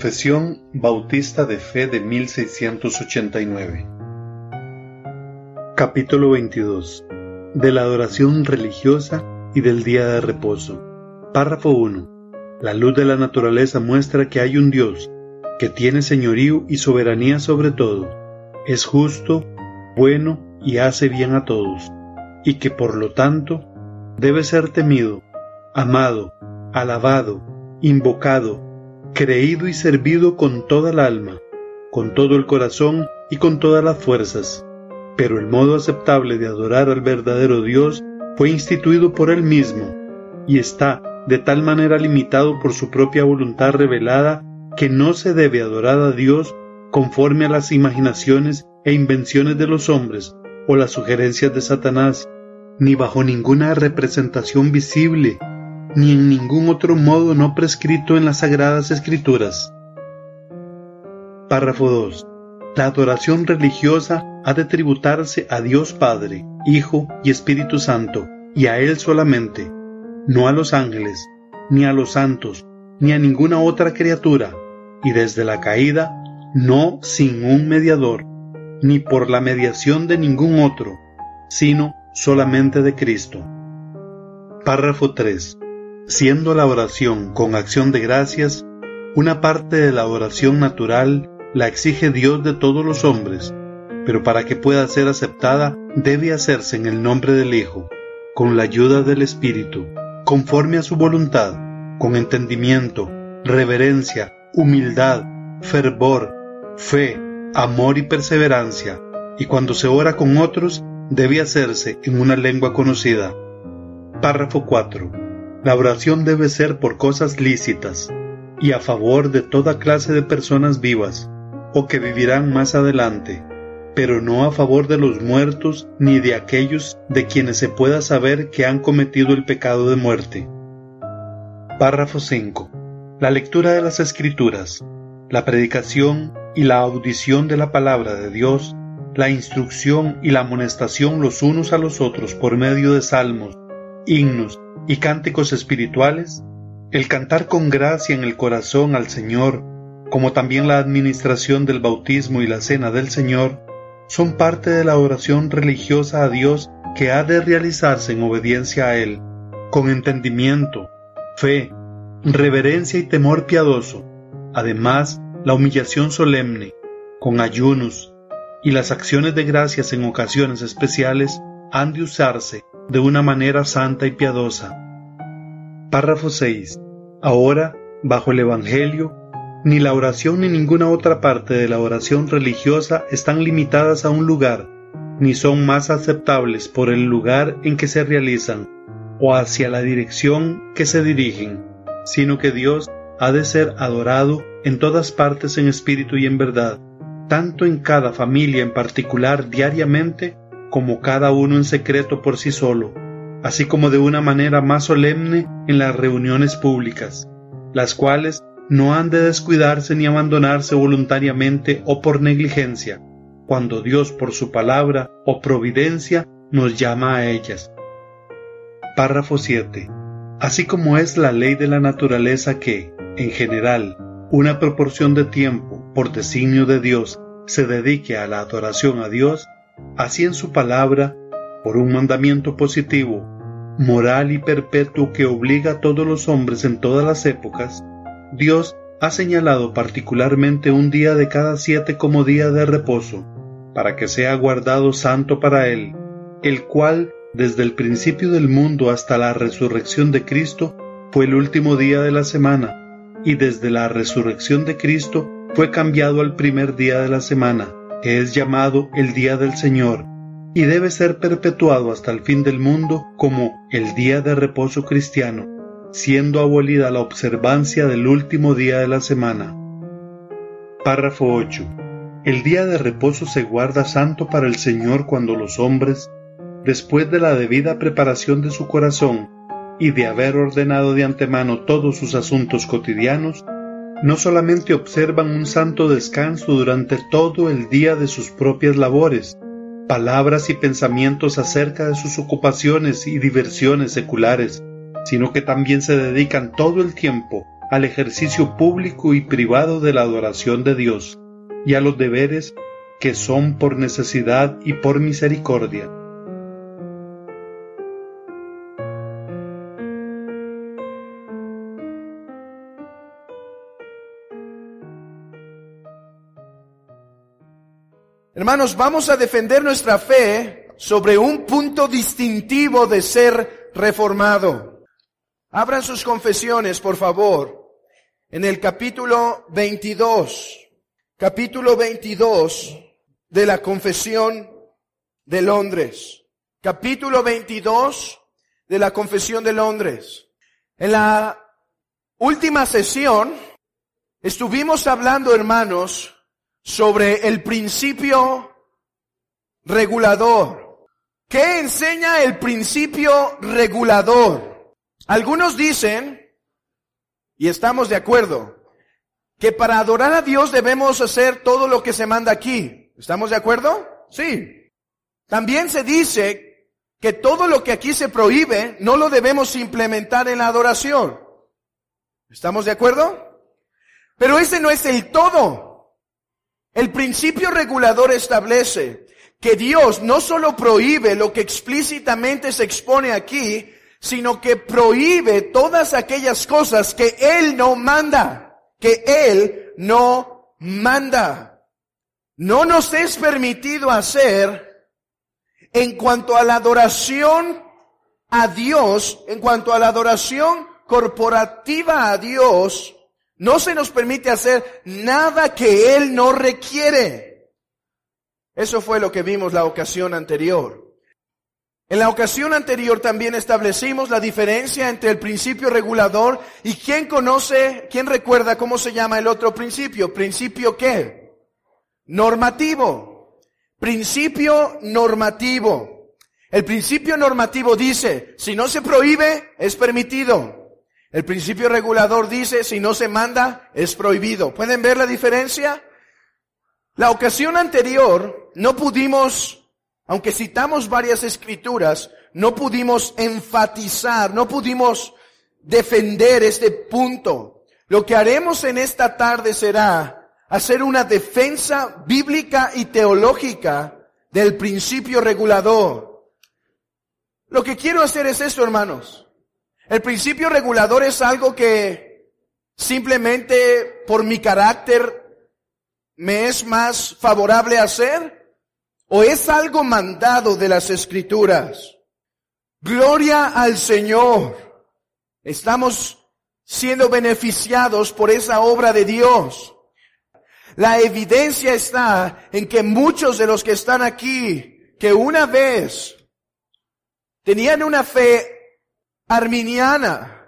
Confesión Bautista de Fe de 1689. Capítulo 22. De la adoración religiosa y del día de reposo. Párrafo 1. La luz de la naturaleza muestra que hay un Dios, que tiene señorío y soberanía sobre todo, es justo, bueno y hace bien a todos, y que por lo tanto debe ser temido, amado, alabado, invocado, creído y servido con toda el alma, con todo el corazón y con todas las fuerzas. Pero el modo aceptable de adorar al verdadero Dios fue instituido por Él mismo, y está de tal manera limitado por su propia voluntad revelada que no se debe adorar a Dios conforme a las imaginaciones e invenciones de los hombres o las sugerencias de Satanás, ni bajo ninguna representación visible, ni en ningún otro modo no prescrito en las Sagradas Escrituras. Párrafo 2. La adoración religiosa ha de tributarse a Dios Padre, Hijo y Espíritu Santo, y a Él solamente, no a los ángeles, ni a los santos, ni a ninguna otra criatura, y desde la caída, no sin un mediador, ni por la mediación de ningún otro, sino solamente de Cristo. Párrafo 3. Siendo la oración con acción de gracias, una parte de la oración natural la exige Dios de todos los hombres, pero para que pueda ser aceptada debe hacerse en el nombre del Hijo, con la ayuda del Espíritu, conforme a su voluntad, con entendimiento, reverencia, humildad, fervor, fe, amor y perseverancia, y cuando se ora con otros, debe hacerse en una lengua conocida. Párrafo 4. La oración debe ser por cosas lícitas, y a favor de toda clase de personas vivas, o que vivirán más adelante, pero no a favor de los muertos ni de aquellos de quienes se pueda saber que han cometido el pecado de muerte. Párrafo 5. La lectura de las Escrituras, la predicación y la audición de la palabra de Dios, la instrucción y la amonestación los unos a los otros por medio de salmos, himnos y cánticos espirituales, el cantar con gracia en el corazón al Señor, como también la administración del bautismo y la cena del Señor, son parte de la oración religiosa a Dios que ha de realizarse en obediencia a Él, con entendimiento, fe, reverencia y temor piadoso, además la humillación solemne, con ayunos, y las acciones de gracias en ocasiones especiales han de usarse de una manera santa y piadosa. Párrafo 6. Ahora, bajo el Evangelio, ni la oración ni ninguna otra parte de la oración religiosa están limitadas a un lugar, ni son más aceptables por el lugar en que se realizan, o hacia la dirección que se dirigen, sino que Dios ha de ser adorado en todas partes en espíritu y en verdad, tanto en cada familia en particular diariamente, como cada uno en secreto por sí solo, así como de una manera más solemne en las reuniones públicas, las cuales no han de descuidarse ni abandonarse voluntariamente o por negligencia, cuando Dios por su palabra o providencia nos llama a ellas. Párrafo 7. Así como es la ley de la naturaleza que, en general, una proporción de tiempo, por designio de Dios, se dedique a la adoración a Dios, así en su palabra, por un mandamiento positivo, moral y perpetuo que obliga a todos los hombres en todas las épocas, Dios ha señalado particularmente un día de cada 7 como día de reposo, para que sea guardado santo para Él, el cual, desde el principio del mundo hasta la resurrección de Cristo, fue el último día de la semana, y desde la resurrección de Cristo fue cambiado al primer día de la semana, que es llamado el Día del Señor, y debe ser perpetuado hasta el fin del mundo como el día de reposo cristiano, siendo abolida la observancia del último día de la semana. Párrafo 8. El día de reposo se guarda santo para el Señor cuando los hombres, después de la debida preparación de su corazón y de haber ordenado de antemano todos sus asuntos cotidianos, no solamente observan un santo descanso durante todo el día de sus propias labores, palabras y pensamientos acerca de sus ocupaciones y diversiones seculares, sino que también se dedican todo el tiempo al ejercicio público y privado de la adoración de Dios y a los deberes que son por necesidad y por misericordia. Hermanos, vamos a defender nuestra fe sobre un punto distintivo de ser reformado. Abran sus confesiones, por favor, en el capítulo 22 de la Confesión de Londres. Capítulo 22 de la Confesión de Londres. En la última sesión estuvimos hablando, hermanos, sobre el principio regulador. ¿Qué enseña el principio regulador? Algunos dicen, y estamos de acuerdo, que para adorar a Dios debemos hacer todo lo que se manda aquí. ¿Estamos de acuerdo? Sí. También se dice que todo lo que aquí se prohíbe no lo debemos implementar en la adoración. ¿Estamos de acuerdo? Pero ese no es el todo. El principio regulador establece que Dios no solo prohíbe lo que explícitamente se expone aquí, sino que prohíbe todas aquellas cosas que Él no manda, No nos es permitido hacer en cuanto a la adoración a Dios, en cuanto a la adoración corporativa a Dios. No se nos permite hacer nada que Él no requiere. Eso fue lo que vimos la ocasión anterior. En la ocasión anterior también establecimos la diferencia entre el principio regulador y quién recuerda cómo se llama el otro principio. ¿Principio qué? Normativo. Principio normativo. El principio normativo dice, si no se prohíbe, es permitido. El principio regulador dice, si no se manda, es prohibido. ¿Pueden ver la diferencia? La ocasión anterior no pudimos, aunque citamos varias escrituras, no pudimos enfatizar, no pudimos defender este punto. Lo que haremos en esta tarde será hacer una defensa bíblica y teológica del principio regulador. Lo que quiero hacer es esto, hermanos. El principio regulador es algo que simplemente por mi carácter me es más favorable hacer, o es algo mandado de las Escrituras. Gloria al Señor. Estamos siendo beneficiados por esa obra de Dios. La evidencia está en que muchos de los que están aquí, que una vez tenían una fe arminiana,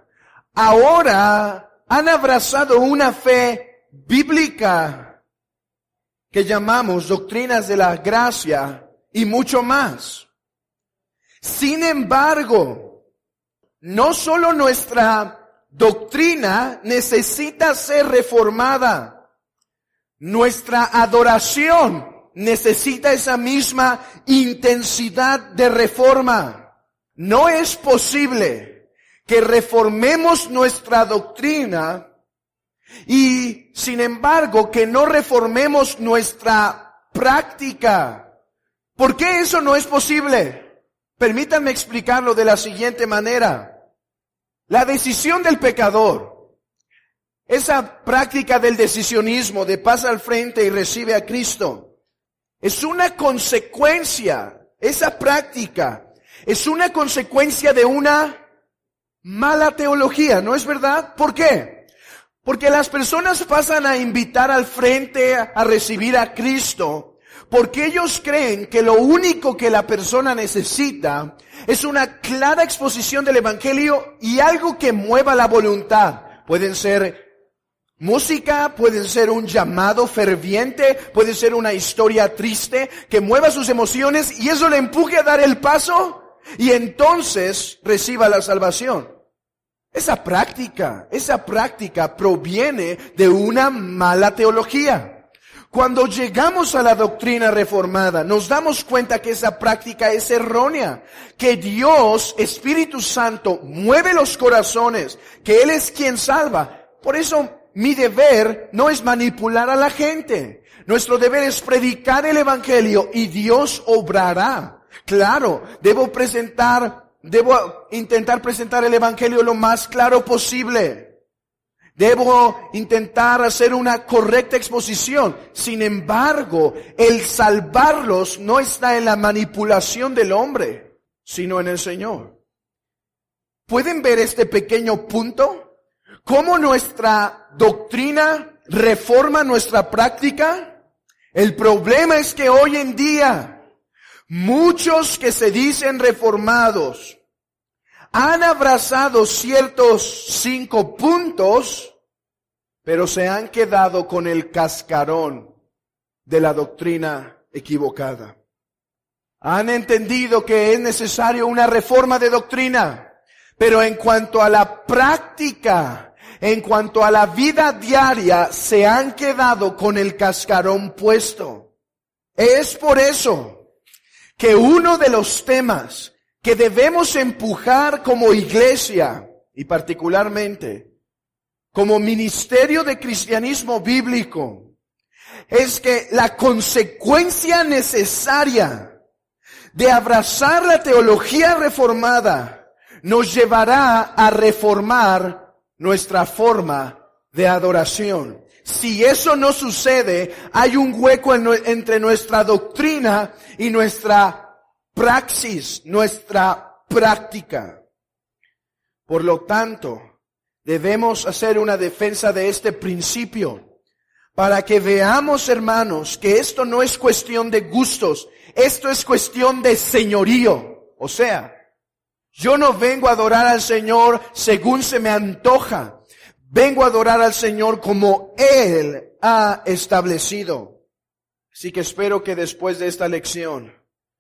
ahora han abrazado una fe bíblica que llamamos doctrinas de la gracia y mucho más. Sin embargo, no solo nuestra doctrina necesita ser reformada, nuestra adoración necesita esa misma intensidad de reforma. No es posible que reformemos nuestra doctrina y, sin embargo, que no reformemos nuestra práctica. ¿Por qué eso no es posible? Permítanme explicarlo de la siguiente manera. La decisión del pecador, esa práctica del decisionismo de pasa al frente y recibe a Cristo, es una consecuencia, esa práctica es una consecuencia de una mala teología, ¿no es verdad? ¿Por qué? Porque las personas pasan a invitar al frente a recibir a Cristo, porque ellos creen que lo único que la persona necesita es una clara exposición del Evangelio y algo que mueva la voluntad. Pueden ser música, pueden ser un llamado ferviente, puede ser una historia triste que mueva sus emociones y eso le empuje a dar el paso y entonces reciba la salvación. Esa práctica proviene de una mala teología. Cuando llegamos a la doctrina reformada, nos damos cuenta que esa práctica es errónea, que Dios, Espíritu Santo, mueve los corazones, que Él es quien salva. por eso mi deber no es manipular a la gente. Nuestro deber es predicar el evangelio y Dios obrará. Claro, debo intentar presentar el evangelio lo más claro posible. Debo intentar hacer una correcta exposición. Sin embargo, el salvarlos no está en la manipulación del hombre, sino en el Señor. ¿Pueden ver este pequeño punto? ¿Cómo nuestra doctrina reforma nuestra práctica? El problema es que hoy en día, muchos que se dicen reformados han abrazado ciertos 5 puntos, pero se han quedado con el cascarón de la doctrina equivocada. Han entendido que es necesario una reforma de doctrina, pero en cuanto a la práctica, en cuanto a la vida diaria, se han quedado con el cascarón puesto. Es por eso que uno de los temas que debemos empujar como iglesia, y particularmente como ministerio de cristianismo bíblico, es que la consecuencia necesaria de abrazar la teología reformada nos llevará a reformar nuestra forma de adoración. Si eso no sucede, hay un hueco entre nuestra doctrina y nuestra praxis, nuestra práctica. Por lo tanto, debemos hacer una defensa de este principio para que veamos, hermanos, que esto no es cuestión de gustos, esto es cuestión de señorío. O sea, yo no vengo a adorar al Señor según se me antoja. Vengo a adorar al Señor como Él ha establecido. Así que espero que después de esta lección,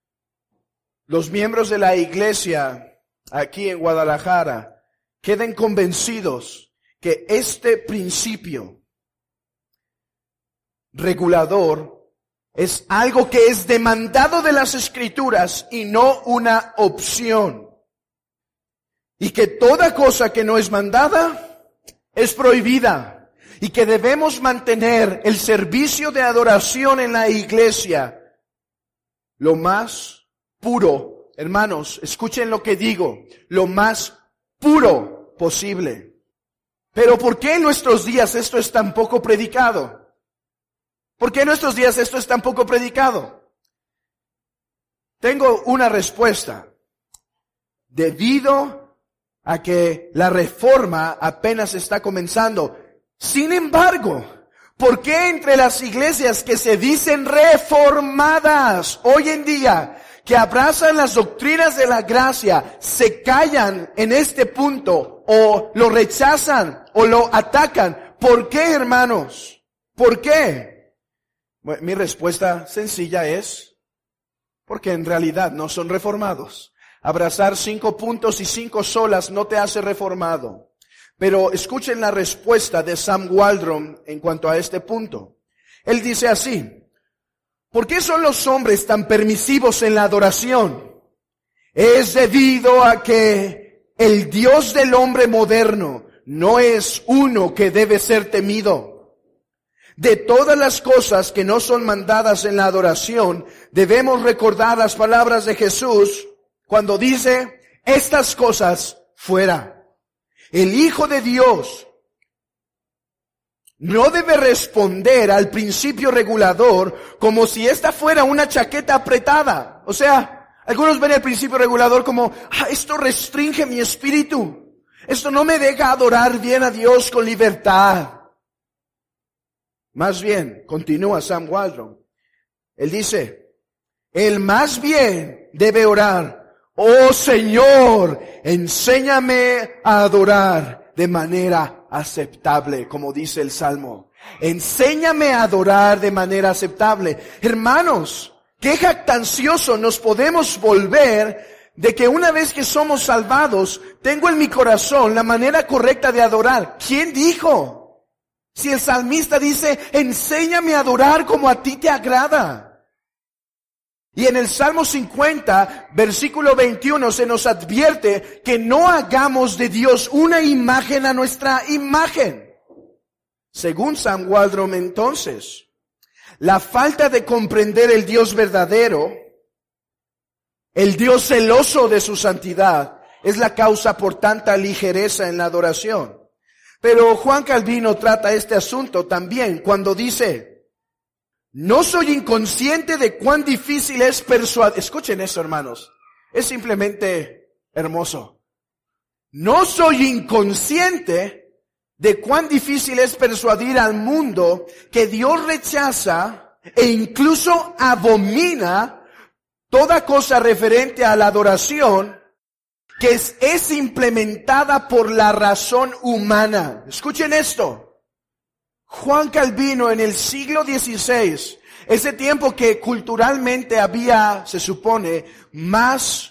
los miembros de la iglesia aquí en Guadalajara queden convencidos que este principio regulador es algo que es demandado de las Escrituras y no una opción. Y que toda cosa que no es mandada es prohibida. Y que debemos mantener el servicio de adoración en la iglesia lo más puro. Hermanos, escuchen lo que digo. Lo más puro posible. Pero ¿por qué en nuestros días esto es tan poco predicado? ¿Por qué en nuestros días esto es tan poco predicado? Tengo una respuesta. Debido a que la reforma apenas está comenzando. Sin embargo, ¿por qué entre las iglesias que se dicen reformadas hoy en día, que abrazan las doctrinas de la gracia, se callan en este punto o lo rechazan o lo atacan? ¿Por qué, hermanos? ¿Por qué? Bueno, mi respuesta sencilla es porque en realidad no son reformados. Abrazar 5 puntos y 5 solas no te hace reformado. Pero escuchen la respuesta de Sam Waldron en cuanto a este punto. Él dice así: ¿por qué son los hombres tan permisivos en la adoración? Es debido a que el Dios del hombre moderno no es uno que debe ser temido. De todas las cosas que no son mandadas en la adoración, debemos recordar las palabras de Jesús cuando dice, estas cosas fuera. El Hijo de Dios no debe responder al principio regulador como si esta fuera una chaqueta apretada. O sea, algunos ven el principio regulador como, esto restringe mi espíritu. Esto no me deja adorar bien a Dios con libertad. Más bien, continúa Sam Waldron. Él dice, él más bien debe orar, oh Señor, enséñame a adorar de manera aceptable, como dice el Salmo. Enséñame a adorar de manera aceptable. Hermanos, qué jactancioso nos podemos volver de que una vez que somos salvados, tengo en mi corazón la manera correcta de adorar. ¿Quién dijo? Si el salmista dice, enséñame a adorar como a ti te agrada. Y en el Salmo 50, versículo 21, se nos advierte que no hagamos de Dios una imagen a nuestra imagen. Según Sam Waldron, entonces, la falta de comprender el Dios verdadero, el Dios celoso de su santidad, es la causa por tanta ligereza en la adoración. Pero Juan Calvino trata este asunto también cuando dice, no soy inconsciente de cuán difícil es persuadir. Escuchen eso, hermanos. Es simplemente hermoso. No soy inconsciente de cuán difícil es persuadir al mundo que Dios rechaza e incluso abomina toda cosa referente a la adoración que es implementada por la razón humana. Escuchen esto. Juan Calvino en el siglo XVI, ese tiempo que culturalmente había, se supone, más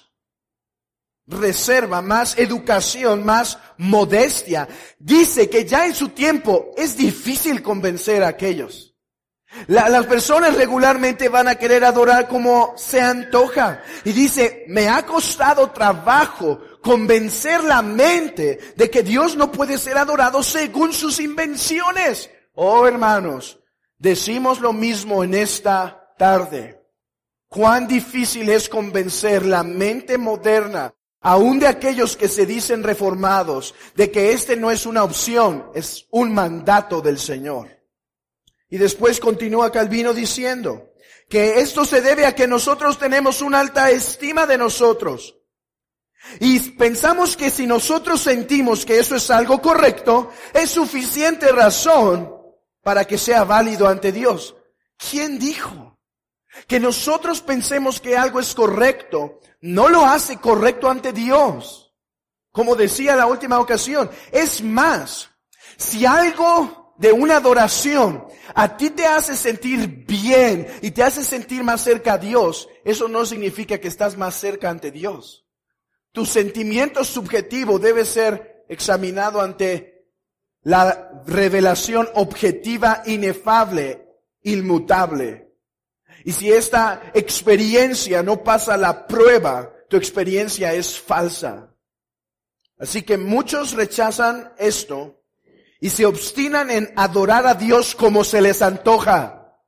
reserva, más educación, más modestia, dice que ya en su tiempo es difícil convencer a aquellos. Las personas regularmente van a querer adorar como se antoja. Y dice, me ha costado trabajo convencer la mente de que Dios no puede ser adorado según sus invenciones. Oh, hermanos, decimos lo mismo en esta tarde. Cuán difícil es convencer la mente moderna, aún de aquellos que se dicen reformados, de que este no es una opción, es un mandato del Señor. Y después continúa Calvino diciendo que esto se debe a que nosotros tenemos una alta estima de nosotros. Y pensamos que si nosotros sentimos que eso es algo correcto, es suficiente razón para que sea válido ante Dios. ¿Quién dijo? Que nosotros pensemos que algo es correcto, no lo hace correcto ante Dios. Como decía la última ocasión, es más, si algo de una adoración a ti te hace sentir bien y te hace sentir más cerca a Dios, eso no significa que estás más cerca ante Dios. Tu sentimiento subjetivo debe ser examinado ante la revelación objetiva, inefable, inmutable. Y si esta experiencia no pasa la prueba, tu experiencia es falsa. Así que muchos rechazan esto y se obstinan en adorar a Dios como se les antoja.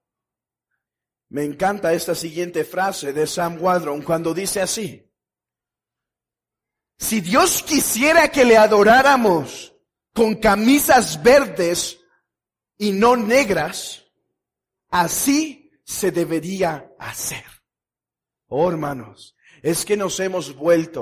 Me encanta esta siguiente frase de Sam Waldron cuando dice así: si Dios quisiera que le adoráramos con camisas verdes y no negras, así se debería hacer. Oh, hermanos, es que nos hemos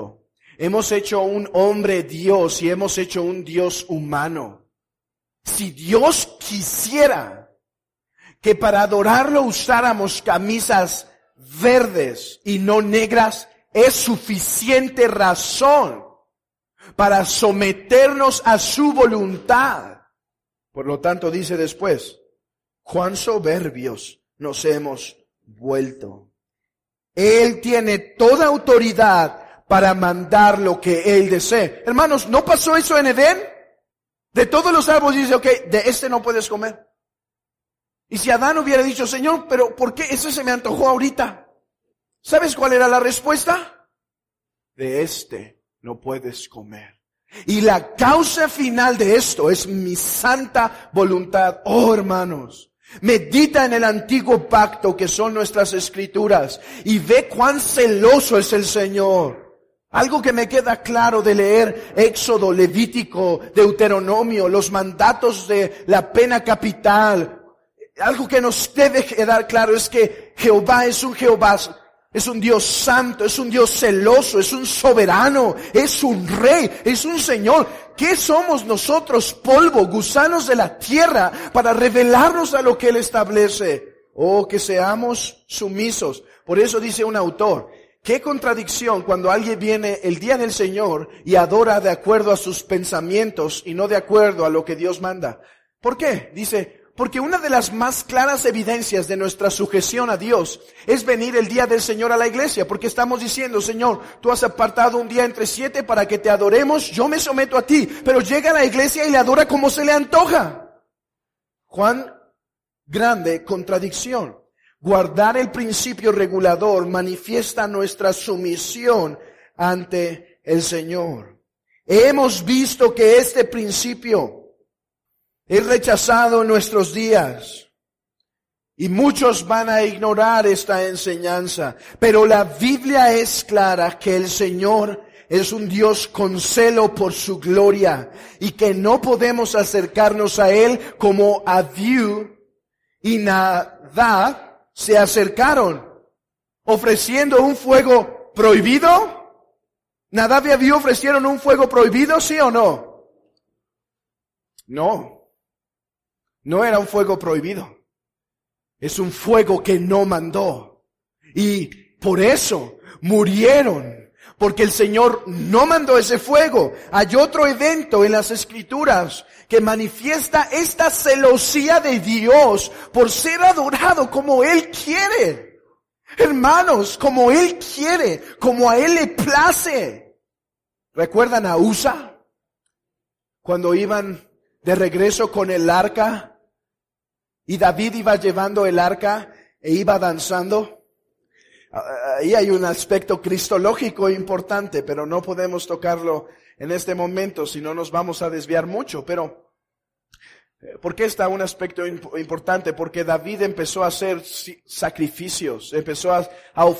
hecho un hombre Dios y hemos hecho un Dios humano. Si Dios quisiera que para adorarlo usáramos camisas verdes y no negras, es suficiente razón para someternos a su voluntad. Por lo tanto, dice después, cuán soberbios nos hemos vuelto. Él tiene toda autoridad para mandar lo que Él desee. Hermanos, ¿no pasó eso en Edén? De todos los árboles dice, de este no puedes comer. Y si Adán hubiera dicho, Señor, pero ¿por qué ese se me antojó ahorita? ¿Sabes cuál era la respuesta? De este no puedes comer. Y la causa final de esto es mi santa voluntad. Oh, hermanos, medita en el antiguo pacto que son nuestras escrituras y ve cuán celoso es el Señor. Algo que me queda claro de leer Éxodo, Levítico, Deuteronomio, los mandatos de la pena capital. Algo que nos debe quedar claro es que Jehová es un Dios santo, es un Dios celoso, es un soberano, es un rey, es un Señor. ¿Qué somos nosotros? Polvo, gusanos de la tierra, para revelarnos a lo que Él establece. Oh, que seamos sumisos. Por eso dice un autor, qué contradicción cuando alguien viene el día del Señor y adora de acuerdo a sus pensamientos y no de acuerdo a lo que Dios manda. ¿Por qué? Dice, porque una de las más claras evidencias de nuestra sujeción a Dios es venir el día del Señor a la iglesia, porque estamos diciendo, Señor, tú has apartado un día entre 7 para que te adoremos, yo me someto a ti, pero llega a la iglesia y le adora como se le antoja. Cuán grande contradicción. Guardar el principio regulador manifiesta nuestra sumisión ante el Señor. Hemos visto que este principio es rechazado en nuestros días. Y muchos van a ignorar esta enseñanza. Pero la Biblia es clara que el Señor es un Dios con celo por su gloria. Y que no podemos acercarnos a Él como Abiú y Nadab se acercaron, ofreciendo un fuego prohibido. ¿Nadab y Abiú ofrecieron un fuego prohibido, sí o no? No. No era un fuego prohibido. Es un fuego que no mandó. Y por eso murieron. Porque el Señor no mandó ese fuego. Hay otro evento en las Escrituras que manifiesta esta celosía de Dios por ser adorado como Él quiere. Hermanos, como Él quiere, como a Él le place. ¿Recuerdan a Usa? Cuando iban de regreso con el arca. Y David iba llevando el arca e iba danzando. Ahí hay un aspecto cristológico importante, pero no podemos tocarlo en este momento, si no nos vamos a desviar mucho. Pero, ¿por qué está un aspecto importante? Porque David empezó a hacer sacrificios, empezó a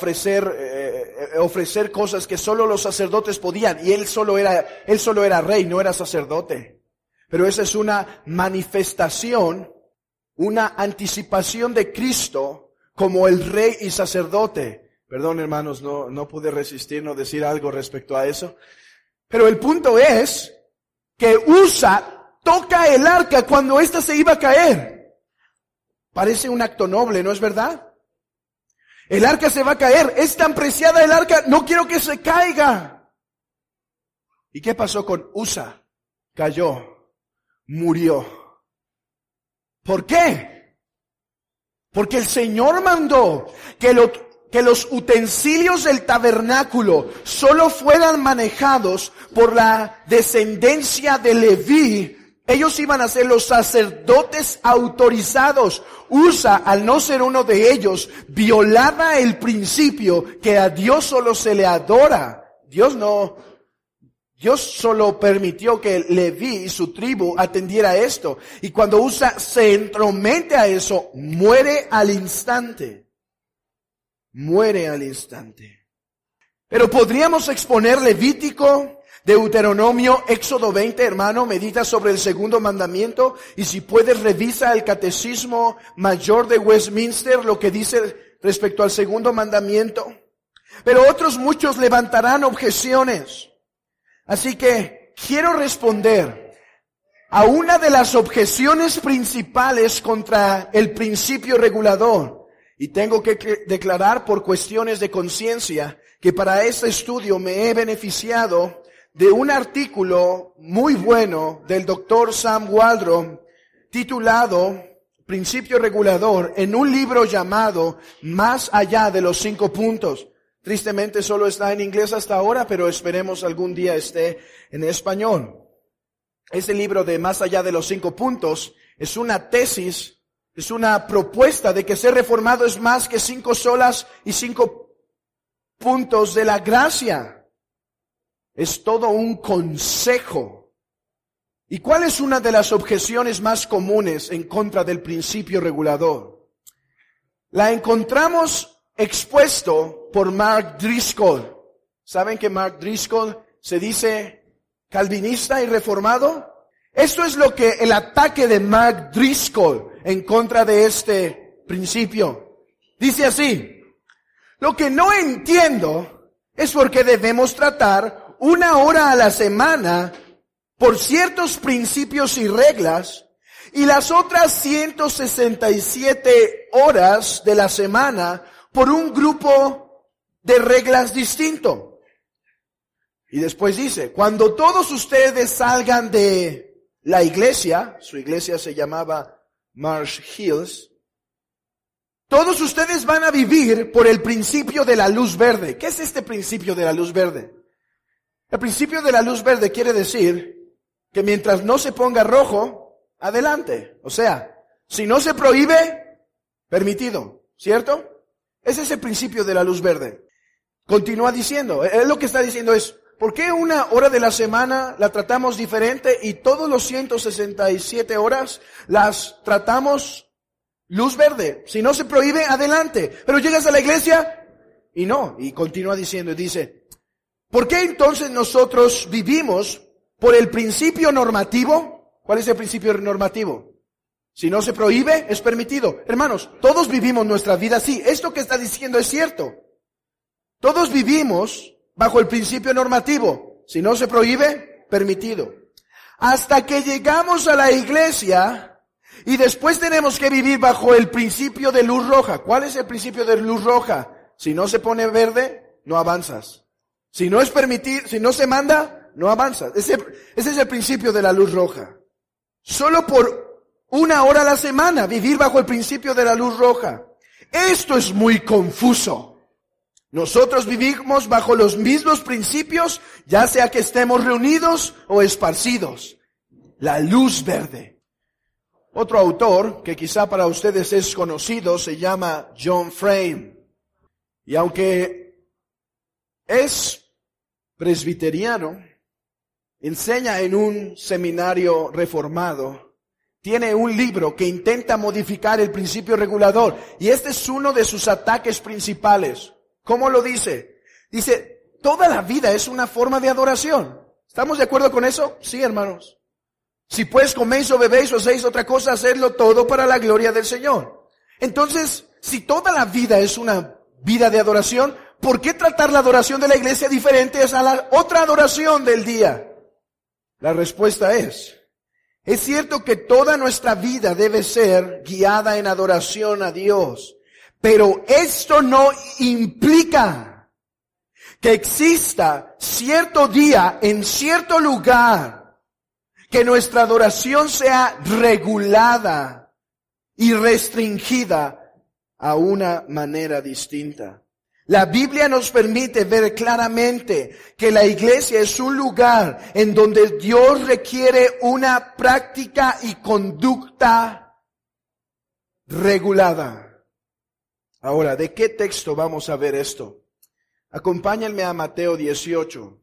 ofrecer cosas que solo los sacerdotes podían, y él solo era rey, no era sacerdote. Pero esa es una manifestación, una anticipación de Cristo como el rey y sacerdote. Perdón, hermanos, no pude resistir no decir algo respecto a eso. Pero el punto es que Usa toca el arca cuando ésta se iba a caer. Parece un acto noble, ¿no es verdad? El arca se va a caer. Es tan preciada el arca, no quiero que se caiga. ¿Y qué pasó con Usa? Cayó, murió. ¿Por qué? Porque el Señor mandó que los utensilios del tabernáculo solo fueran manejados por la descendencia de Leví. Ellos iban a ser los sacerdotes autorizados. Usa, al no ser uno de ellos, violaba el principio que a Dios solo se le adora. Dios solo permitió que Leví y su tribu atendiera esto. Y cuando Usa se entromete a eso, muere al instante. Muere al instante. Pero podríamos exponer Levítico, Deuteronomio, Éxodo 20, hermano, medita sobre el segundo mandamiento. Y si puedes, revisa el Catecismo Mayor de Westminster, lo que dice respecto al segundo mandamiento. Pero otros muchos levantarán objeciones. Así que quiero responder a una de las objeciones principales contra el principio regulador. Y tengo que declarar por cuestiones de conciencia que para este estudio me he beneficiado de un artículo muy bueno del doctor Sam Waldron titulado Principio Regulador en un libro llamado Más allá de los 5 puntos. Tristemente solo está en inglés hasta ahora, pero esperemos algún día esté en español. Este libro de Más allá de los 5 puntos es una tesis, es una propuesta de que ser reformado es más que 5 solas y 5 puntos de la gracia. Es todo un consejo. ¿Y cuál es una de las objeciones más comunes en contra del principio regulador? La encontramos expuesto por Mark Driscoll. ¿Saben que Mark Driscoll se dice calvinista y reformado? Esto es lo que el ataque de Mark Driscoll en contra de este principio. Dice así: lo que no entiendo es por qué debemos tratar 1 hora a la semana por ciertos principios y reglas y las otras 167 horas de la semana por un grupo de reglas distinto. Y después dice, cuando todos ustedes salgan de la iglesia, su iglesia se llamaba Marsh Hills, todos ustedes van a vivir por el principio de la luz verde. ¿Qué es este principio de la luz verde? El principio de la luz verde quiere decir que mientras no se ponga rojo, adelante. O sea, si no se prohíbe, permitido, ¿cierto? Ese es el principio de la luz verde. Continúa diciendo, él lo que está diciendo es, ¿por qué una hora de la semana la tratamos diferente y todos los 167 horas las tratamos luz verde? Si no se prohíbe, adelante. Pero llegas a la iglesia y no. Y continúa diciendo, y dice, ¿por qué entonces nosotros vivimos por el principio normativo? ¿Cuál es el principio normativo? Si no se prohíbe, es permitido. Hermanos, todos vivimos nuestra vida así. Esto que está diciendo es cierto. Todos vivimos bajo el principio normativo. Si no se prohíbe, permitido. Hasta que llegamos a la iglesia y después tenemos que vivir bajo el principio de luz roja. ¿Cuál es el principio de luz roja? Si no se pone verde, no avanzas. Si no es permitido, si no se manda, no avanzas. Ese es el principio de la luz roja. Solo por una hora a la semana vivir bajo el principio de la luz roja. Esto es muy confuso. Nosotros vivimos bajo los mismos principios, ya sea que estemos reunidos o esparcidos. La luz verde. Otro autor, que quizá para ustedes es conocido, se llama John Frame. Y aunque es presbiteriano, enseña en un seminario reformado, tiene un libro que intenta modificar el principio regulador. Y este es uno de sus ataques principales. ¿Cómo lo dice? Dice, toda la vida es una forma de adoración. ¿Estamos de acuerdo con eso? Sí, hermanos. Si pues coméis o bebéis o hacéis otra cosa, hacedlo todo para la gloria del Señor. Entonces, si toda la vida es una vida de adoración, ¿por qué tratar la adoración de la iglesia diferente a la otra adoración del día? La respuesta es cierto que toda nuestra vida debe ser guiada en adoración a Dios. Pero esto no implica que exista cierto día en cierto lugar que nuestra adoración sea regulada y restringida a una manera distinta. La Biblia nos permite ver claramente que la iglesia es un lugar en donde Dios requiere una práctica y conducta regulada. Ahora, ¿de qué texto vamos a ver esto? Acompáñenme a Mateo 18.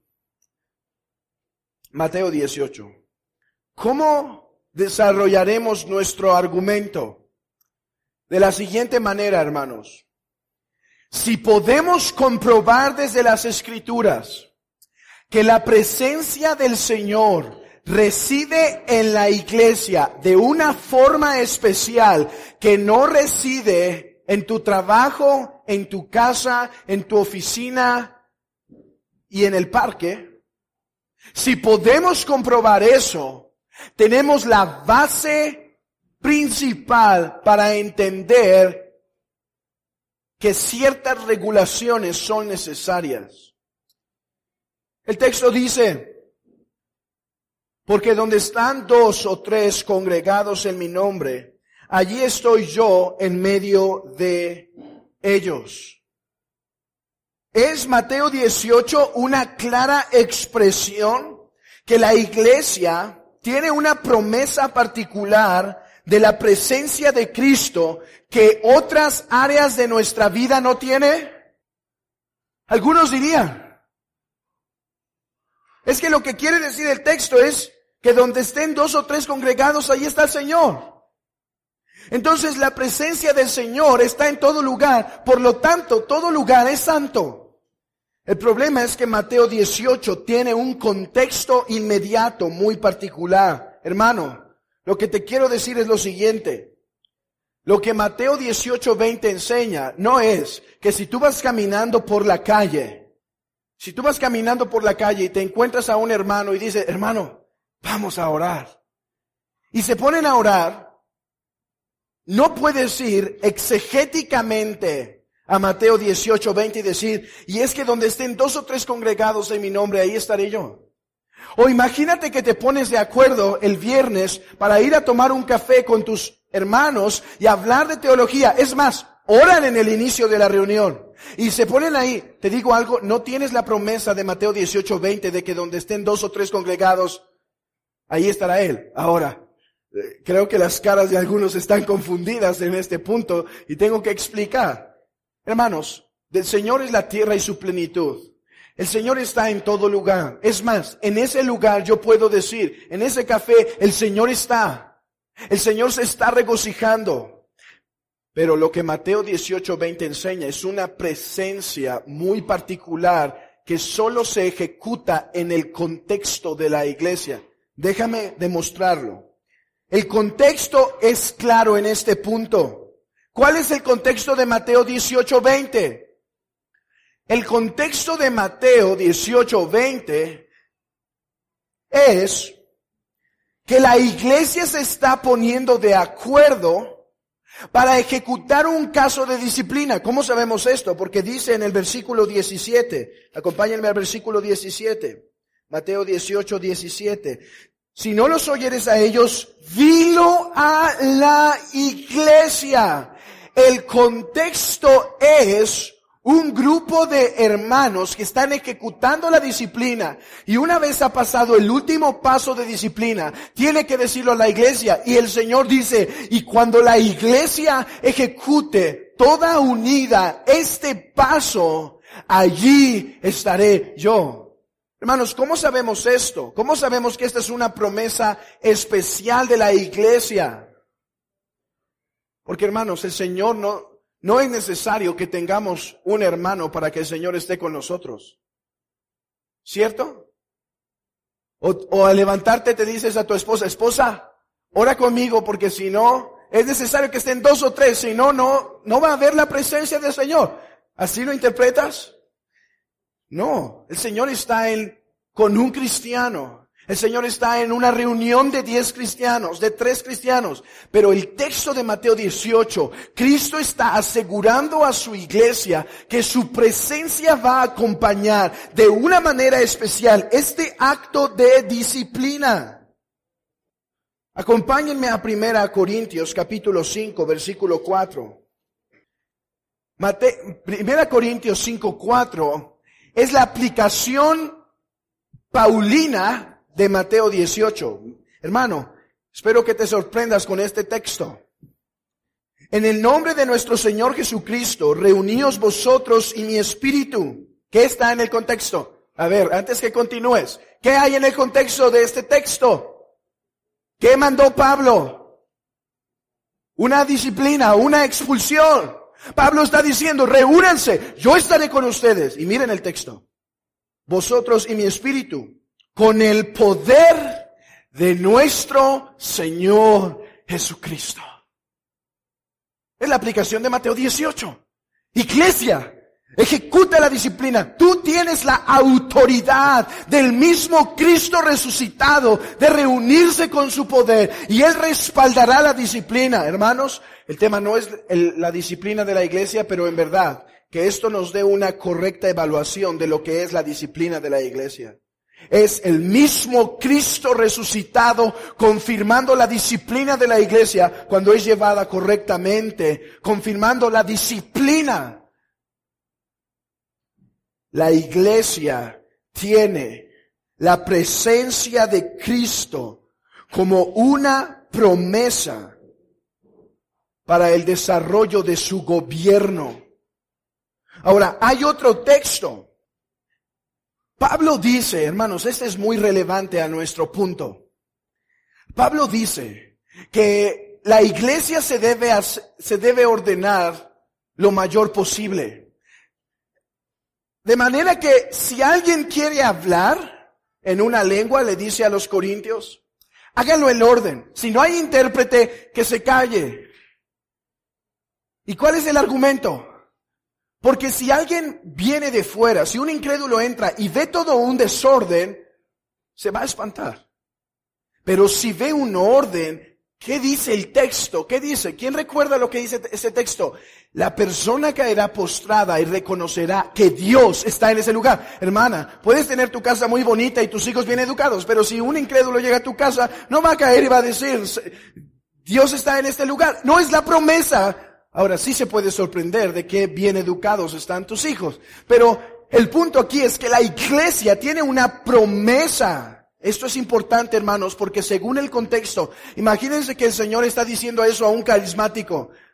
Mateo 18. ¿Cómo desarrollaremos nuestro argumento? De la siguiente manera, hermanos. Si podemos comprobar desde las Escrituras que la presencia del Señor reside en la iglesia de una forma especial que no reside en tu trabajo, en tu casa, en tu oficina y en el parque, si podemos comprobar eso, tenemos la base principal para entender que ciertas regulaciones son necesarias. El texto dice, porque donde están 2 o 3 congregados en mi nombre, allí estoy yo en medio de ellos. Es Mateo 18 una clara expresión que la iglesia tiene una promesa particular de la presencia de Cristo que otras áreas de nuestra vida no tiene. Algunos dirían, es que lo que quiere decir el texto es que donde estén 2 o 3 congregados, ahí está el Señor. Entonces la presencia del Señor está en todo lugar, por lo tanto todo lugar es santo. El problema es que Mateo 18 tiene un contexto inmediato muy particular. Hermano, lo que te quiero decir es lo siguiente. Lo que Mateo 18:20 enseña no es que si tú vas caminando por la calle, y te encuentras a un hermano y dices, hermano, vamos a orar. Y se ponen a orar. No puedes ir exegéticamente a Mateo 18:20 y decir, y es que donde estén 2 o 3 congregados en mi nombre, ahí estaré yo. O imagínate que te pones de acuerdo el viernes para ir a tomar un café con tus hermanos y hablar de teología. Es más, oran en el inicio de la reunión y se ponen ahí. Te digo algo, no tienes la promesa de Mateo 18:20 de que donde estén 2 o 3 congregados, ahí estará Él. Ahora, creo que las caras de algunos están confundidas en este punto y tengo que explicar. Hermanos, del Señor es la tierra y su plenitud. El Señor está en todo lugar. Es más, en ese lugar yo puedo decir, en ese café, el Señor está. El Señor se está regocijando. Pero lo que Mateo 18:20 enseña es una presencia muy particular que solo se ejecuta en el contexto de la iglesia. Déjame demostrarlo. El contexto es claro en este punto. ¿Cuál es el contexto de Mateo 18:20? El contexto de Mateo 18:20 es que la iglesia se está poniendo de acuerdo para ejecutar un caso de disciplina. ¿Cómo sabemos esto? Porque dice en el versículo 17, acompáñenme al versículo 17, Mateo 18:17. Si no los oyeres a ellos, dilo a la iglesia. El contexto es un grupo de hermanos que están ejecutando la disciplina y una vez ha pasado el último paso de disciplina, tiene que decirlo a la iglesia y el Señor dice, y cuando la iglesia ejecute toda unida este paso, allí estaré yo. Hermanos, ¿cómo sabemos esto? ¿Cómo sabemos que esta es una promesa especial de la iglesia? Porque hermanos, el Señor no es necesario que tengamos un hermano para que el Señor esté con nosotros. ¿Cierto? O al levantarte te dices a tu esposa, ora conmigo porque si no, es necesario que estén 2 o 3, si no, no va a haber la presencia del Señor. ¿Así lo interpretas? No, el Señor está con un cristiano. El Señor está en una reunión de 10 cristianos, de 3 cristianos. Pero el texto de Mateo 18, Cristo está asegurando a su iglesia que su presencia va a acompañar de una manera especial este acto de disciplina. Acompáñenme a 1 Corintios capítulo 5, versículo 4. 1 Corintios 5, 4 es la aplicación paulina de Mateo 18. Hermano, espero que te sorprendas con este texto. En el nombre de nuestro Señor Jesucristo, reuníos vosotros y mi espíritu. ¿Qué está en el contexto? A ver, antes que continúes, ¿qué hay en el contexto de este texto? ¿Qué mandó Pablo? Una disciplina, una expulsión. Pablo está diciendo, reúnanse, yo estaré con ustedes. Y miren el texto. Vosotros y mi espíritu. Con el poder de nuestro Señor Jesucristo. Es la aplicación de Mateo 18. Iglesia, ejecuta la disciplina. Tú tienes la autoridad del mismo Cristo resucitado de reunirse con su poder y Él respaldará la disciplina. Hermanos, el tema no es la disciplina de la iglesia, pero en verdad que esto nos dé una correcta evaluación de lo que es la disciplina de la iglesia. Es el mismo Cristo resucitado confirmando la disciplina de la iglesia cuando es llevada correctamente, confirmando la disciplina. La iglesia tiene la presencia de Cristo como una promesa para el desarrollo de su gobierno. Ahora, hay otro texto. Pablo dice, hermanos, este es muy relevante a nuestro punto. Pablo dice que la iglesia se debe ordenar lo mayor posible. De manera que si alguien quiere hablar en una lengua, le dice a los corintios, háganlo en orden. Si no hay intérprete, que se calle. ¿Y cuál es el argumento? Porque si alguien viene de fuera, si un incrédulo entra y ve todo un desorden, se va a espantar. Pero si ve un orden, ¿qué dice el texto? ¿Qué dice? ¿Quién recuerda lo que dice ese texto? La persona caerá postrada y reconocerá que Dios está en ese lugar. Hermana, puedes tener tu casa muy bonita y tus hijos bien educados, pero si un incrédulo llega a tu casa, no va a caer y va a decir, Dios está en este lugar. No es la promesa. Ahora sí se puede sorprender de qué bien educados están tus hijos. Pero el punto aquí es que la iglesia tiene una promesa. Esto es importante, hermanos, porque según el contexto, imagínense que el Señor está diciendo eso a un carismático.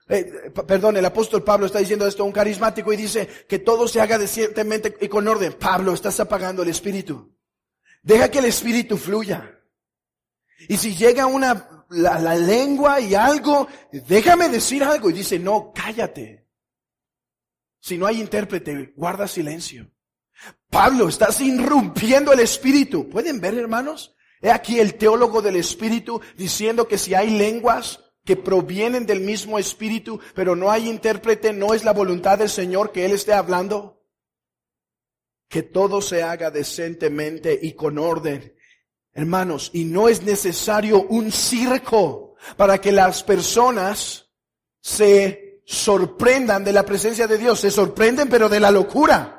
El apóstol Pablo está diciendo esto a un carismático y dice que todo se haga decentemente y con orden. Pablo, estás apagando el espíritu. Deja que el espíritu fluya. Y si llega la lengua y algo, déjame decir algo. Y dice, no, cállate. Si no hay intérprete, guarda silencio. Pablo, estás irrumpiendo el espíritu. ¿Pueden ver, hermanos? He aquí el teólogo del espíritu diciendo que si hay lenguas que provienen del mismo espíritu, pero no hay intérprete, no es la voluntad del Señor que Él esté hablando. Que todo se haga decentemente y con orden. Hermanos, y no es necesario un circo para que las personas se sorprendan de la presencia de Dios. Se sorprenden, pero de la locura.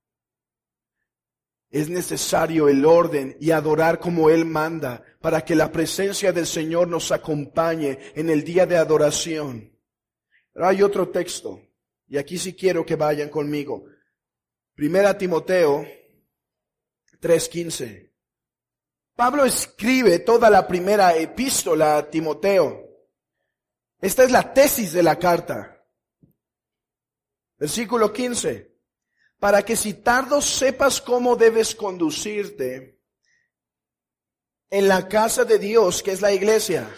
Es necesario el orden y adorar como Él manda para que la presencia del Señor nos acompañe en el día de adoración. Pero hay otro texto, y aquí sí quiero que vayan conmigo. 1 Timoteo 3:15. Pablo escribe toda la primera epístola a Timoteo. Esta es la tesis de la carta. Versículo 15. Para que si tardo sepas cómo debes conducirte en la casa de Dios, que es la iglesia,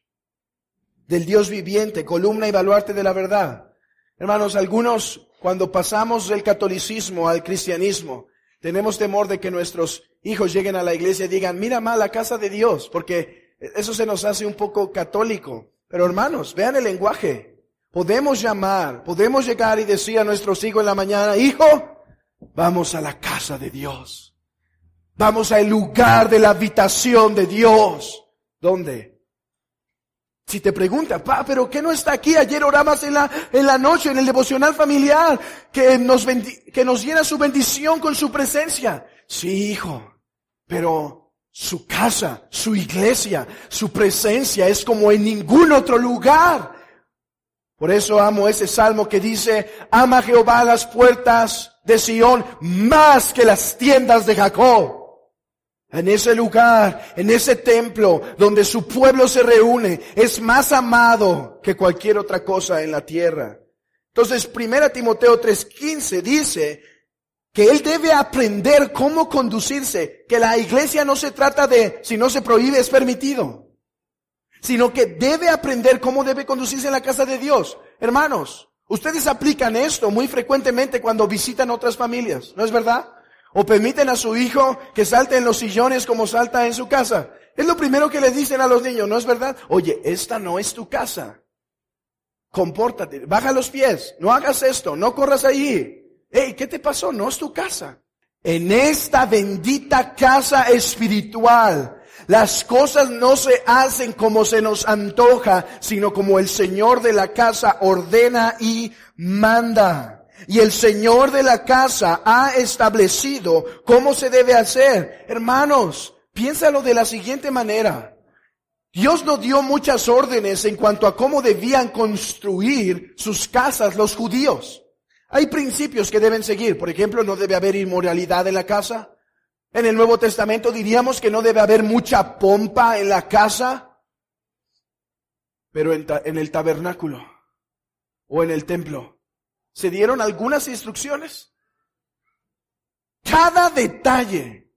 del Dios viviente, columna y baluarte de la verdad. Hermanos, algunos cuando pasamos del catolicismo al cristianismo, tenemos temor de que nuestros hijos lleguen a la iglesia y digan, mira ma, la casa de Dios, porque eso se nos hace un poco católico. Pero hermanos, vean el lenguaje. Podemos llegar y decir a nuestros hijos en la mañana, hijo, vamos a la casa de Dios. Vamos al lugar de la habitación de Dios. ¿Dónde? Si te pregunta, pero ¿qué no está aquí? Ayer orabas en la noche, en el devocional familiar, que nos llena su bendición con su presencia. Sí, hijo, pero su casa, su iglesia, su presencia es como en ningún otro lugar. Por eso amo ese salmo que dice, ama Jehová las puertas de Sión más que las tiendas de Jacob. En ese lugar, en ese templo donde su pueblo se reúne, es más amado que cualquier otra cosa en la tierra. Entonces, 1 Timoteo 3:15 dice que él debe aprender cómo conducirse, que la iglesia no se trata de, si no se prohíbe, es permitido. Sino que debe aprender cómo debe conducirse en la casa de Dios. Hermanos, ustedes aplican esto muy frecuentemente cuando visitan otras familias, ¿no es verdad? O permiten a su hijo que salte en los sillones como salta en su casa. Es lo primero que le dicen a los niños, ¿no es verdad? Oye, esta no es tu casa. Compórtate, baja los pies, no hagas esto, no corras allí. Hey, ¿qué te pasó? No es tu casa. En esta bendita casa espiritual, las cosas no se hacen como se nos antoja, sino como el Señor de la casa ordena y manda. Y el Señor de la casa ha establecido cómo se debe hacer. Hermanos, piénsalo de la siguiente manera. Dios nos dio muchas órdenes en cuanto a cómo debían construir sus casas los judíos. Hay principios que deben seguir. Por ejemplo, no debe haber inmoralidad en la casa. En el Nuevo Testamento diríamos que no debe haber mucha pompa en la casa. Pero en el tabernáculo o en el templo se dieron algunas instrucciones. Cada detalle,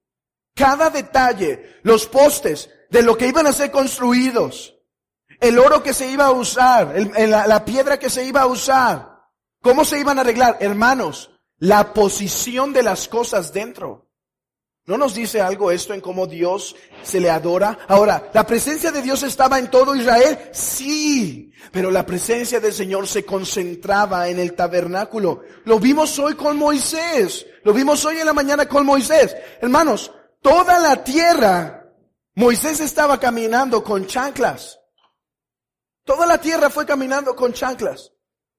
los postes de lo que iban a ser construidos, el oro que se iba a usar, la piedra que se iba a usar, cómo se iban a arreglar. Hermanos, la posición de las cosas dentro. ¿No nos dice algo esto en cómo Dios se le adora? Ahora, ¿la presencia de Dios estaba en todo Israel? Sí, pero la presencia del Señor se concentraba en el tabernáculo. Lo vimos hoy con Moisés. Lo vimos hoy en la mañana con Moisés. Hermanos, toda la tierra, Moisés estaba caminando con chanclas. Toda la tierra fue caminando con chanclas.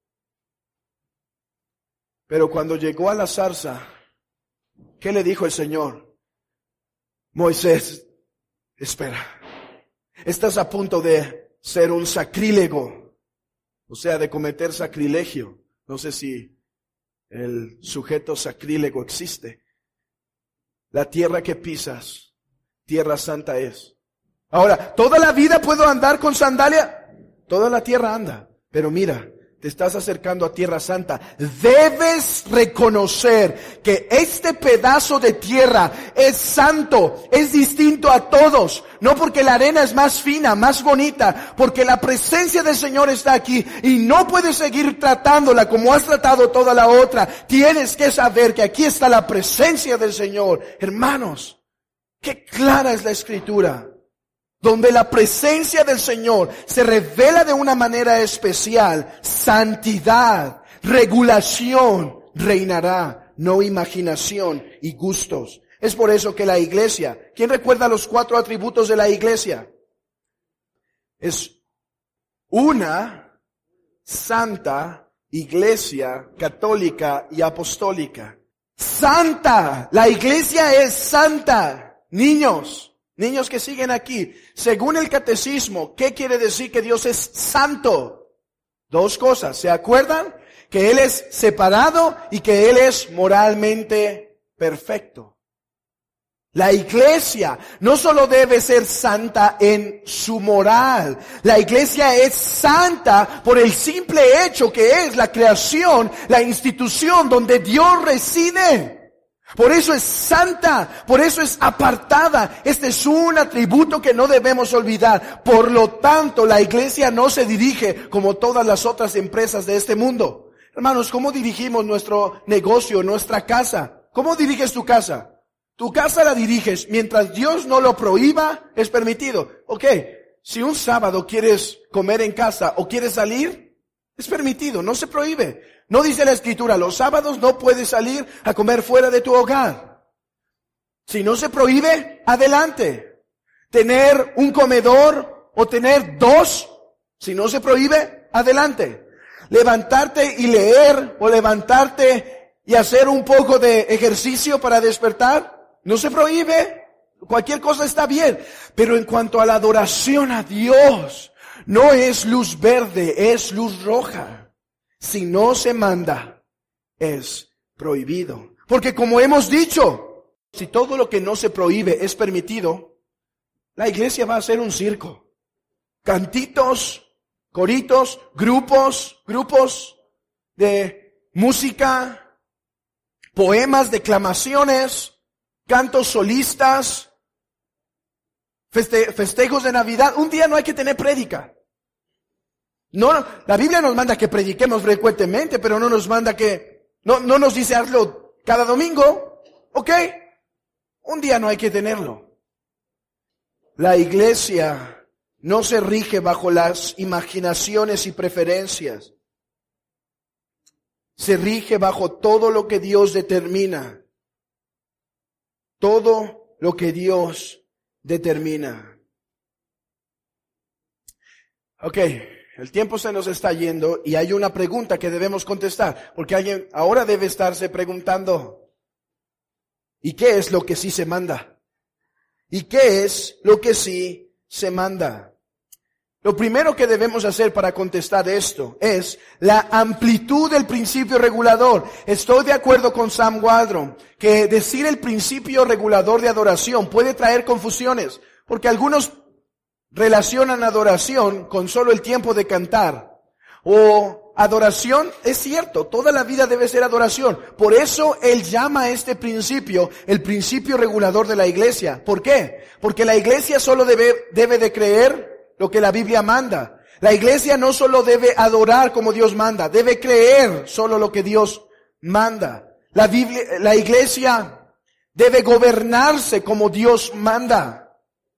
Pero cuando llegó a la zarza, ¿qué le dijo el Señor? Moisés, espera, estás a punto de ser un sacrílego, o sea, de cometer sacrilegio. No sé si el sujeto sacrílego existe. La tierra que pisas, tierra santa es. Ahora, ¿toda la vida puedo andar con sandalia? Toda la tierra anda, pero mira, te estás acercando a Tierra Santa, debes reconocer que este pedazo de tierra es santo, es distinto a todos. No porque la arena es más fina, más bonita, porque la presencia del Señor está aquí y no puedes seguir tratándola como has tratado toda la otra. Tienes que saber que aquí está la presencia del Señor. Hermanos, qué clara es la Escritura, donde la presencia del Señor se revela de una manera especial. Santidad, regulación reinará, no imaginación y gustos. Es por eso que la iglesia, ¿quién recuerda los 4 atributos de la iglesia? Es una santa iglesia católica y apostólica. Santa, la iglesia es santa. Niños que siguen aquí, según el catecismo, ¿qué quiere decir que Dios es santo? 2 cosas, ¿se acuerdan? Que Él es separado y que Él es moralmente perfecto. La iglesia no solo debe ser santa en su moral, la iglesia es santa por el simple hecho que es la creación, la institución donde Dios reside. Por eso es santa, por eso es apartada. Este es un atributo que no debemos olvidar. Por lo tanto, la iglesia no se dirige como todas las otras empresas de este mundo. Hermanos, ¿cómo dirigimos nuestro negocio, nuestra casa? ¿Cómo diriges tu casa? Tu casa la diriges mientras Dios no lo prohíba, es permitido. Ok, si un sábado quieres comer en casa o quieres salir, es permitido, no se prohíbe. No dice la Escritura, los sábados no puedes salir a comer fuera de tu hogar. Si no se prohíbe, adelante. Tener un comedor o tener 2, si no se prohíbe, adelante. Levantarte y leer o levantarte y hacer un poco de ejercicio para despertar, no se prohíbe. Cualquier cosa está bien. Pero en cuanto a la adoración a Dios, no es luz verde, es luz roja. Si no se manda, es prohibido. Porque como hemos dicho, si todo lo que no se prohíbe es permitido, la iglesia va a ser un circo. Cantitos, coritos, grupos de música, poemas, declamaciones, cantos solistas, festejos de Navidad. Un día no hay que tener prédica. No, la Biblia nos manda que prediquemos frecuentemente, pero no nos manda no nos dice hazlo cada domingo. ¿Ok? Un día no hay que tenerlo. La iglesia no se rige bajo las imaginaciones y preferencias. Se rige bajo todo lo que Dios determina. Todo lo que Dios determina. Ok, el tiempo se nos está yendo y hay una pregunta que debemos contestar, porque alguien ahora debe estarse preguntando, ¿y qué es lo que sí se manda? ¿Y qué es lo que sí se manda? Lo primero que debemos hacer para contestar esto es la amplitud del principio regulador. Estoy de acuerdo con Sam Waldron que decir el principio regulador de adoración puede traer confusiones, porque algunos relacionan adoración con solo el tiempo de cantar. O adoración, es cierto, toda la vida debe ser adoración. Por eso él llama a este principio el principio regulador de la iglesia. ¿Por qué? Porque la iglesia solo debe de creer lo que la Biblia manda. La iglesia no solo debe adorar como Dios manda, debe creer solo lo que Dios manda. La iglesia debe gobernarse como Dios manda.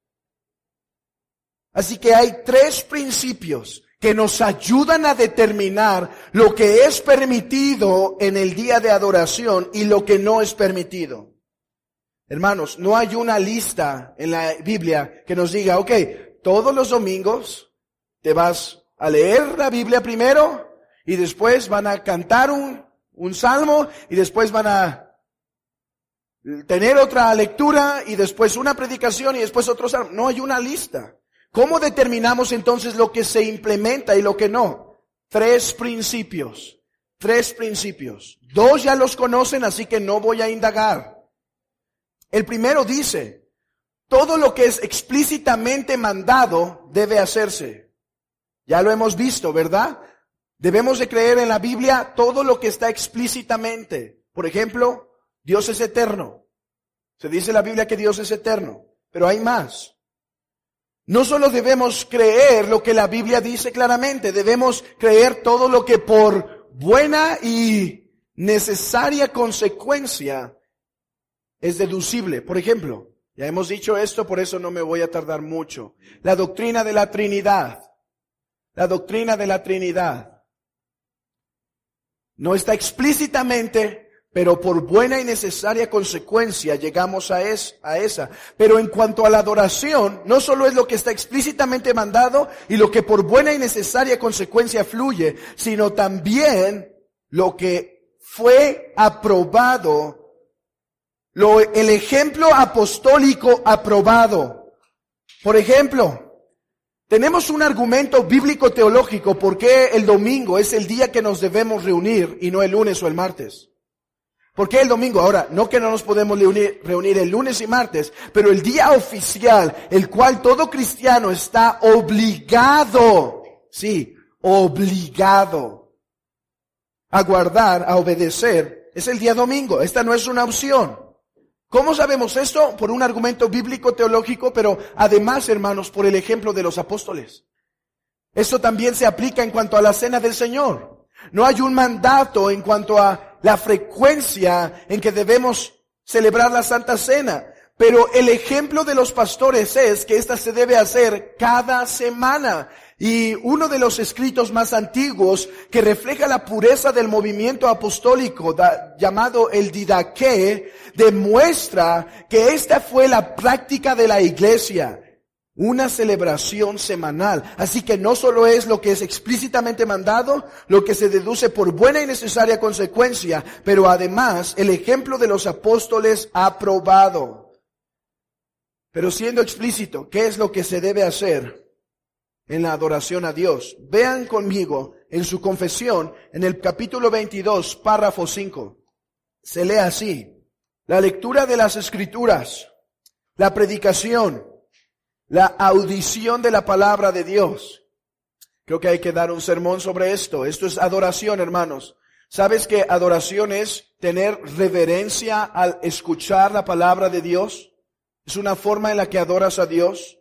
Así que hay 3 principios que nos ayudan a determinar lo que es permitido en el día de adoración y lo que no es permitido. Hermanos, no hay una lista en la Biblia que nos diga, ok, todos los domingos te vas a leer la Biblia primero y después van a cantar un salmo y después van a tener otra lectura y después una predicación y después otro salmo. No hay una lista. ¿Cómo determinamos entonces lo que se implementa y lo que no? 3 principios. 3 principios. 2 ya los conocen, así que no voy a indagar. El primero dice, todo lo que es explícitamente mandado debe hacerse. Ya lo hemos visto, ¿verdad? Debemos de creer en la Biblia todo lo que está explícitamente. Por ejemplo, Dios es eterno. Se dice en la Biblia que Dios es eterno, pero hay más. No solo debemos creer lo que la Biblia dice claramente, debemos creer todo lo que por buena y necesaria consecuencia es deducible. Por ejemplo, ya hemos dicho esto, por eso no me voy a tardar mucho. La doctrina de la Trinidad. La doctrina de la Trinidad. No está explícitamente, pero por buena y necesaria consecuencia llegamos a esa. Pero en cuanto a la adoración, no solo es lo que está explícitamente mandado y lo que por buena y necesaria consecuencia fluye, sino también lo que fue aprobado, el ejemplo apostólico aprobado. Por ejemplo, tenemos un argumento bíblico teológico por qué el domingo es el día que nos debemos reunir y no el lunes o el martes. ¿Por qué el domingo? Ahora, no que no nos podemos reunir el lunes y martes, pero el día oficial, el cual todo cristiano está obligado, sí, obligado a guardar, a obedecer, es el día domingo. Esta no es una opción. ¿Cómo sabemos esto? Por un argumento bíblico teológico, pero además, hermanos, por el ejemplo de los apóstoles. Esto también se aplica en cuanto a la cena del Señor. No hay un mandato en cuanto a la frecuencia en que debemos celebrar la Santa Cena. Pero el ejemplo de los pastores es que esta se debe hacer cada semana. Y uno de los escritos más antiguos que refleja la pureza del movimiento apostólico, llamado el Didaqué, demuestra que esta fue la práctica de la iglesia. Una celebración semanal. Así que no solo es lo que es explícitamente mandado, lo que se deduce por buena y necesaria consecuencia, pero además el ejemplo de los apóstoles aprobado. Pero siendo explícito, ¿qué es lo que se debe hacer en la adoración a Dios? Vean conmigo en su confesión, en el capítulo 22, párrafo 5. Se lee así: la lectura de las Escrituras, la predicación, la audición de la palabra de Dios. Creo que hay que dar un sermón sobre esto. Esto es adoración, hermanos. ¿Sabes que adoración es tener reverencia al escuchar la palabra de Dios? Es una forma en la que adoras a Dios.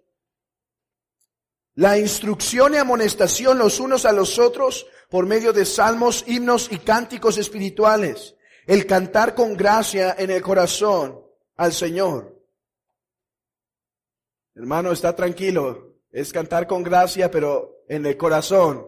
La instrucción y amonestación los unos a los otros por medio de salmos, himnos y cánticos espirituales. El cantar con gracia en el corazón al Señor. Hermano, está tranquilo. Es cantar con gracia, pero en el corazón.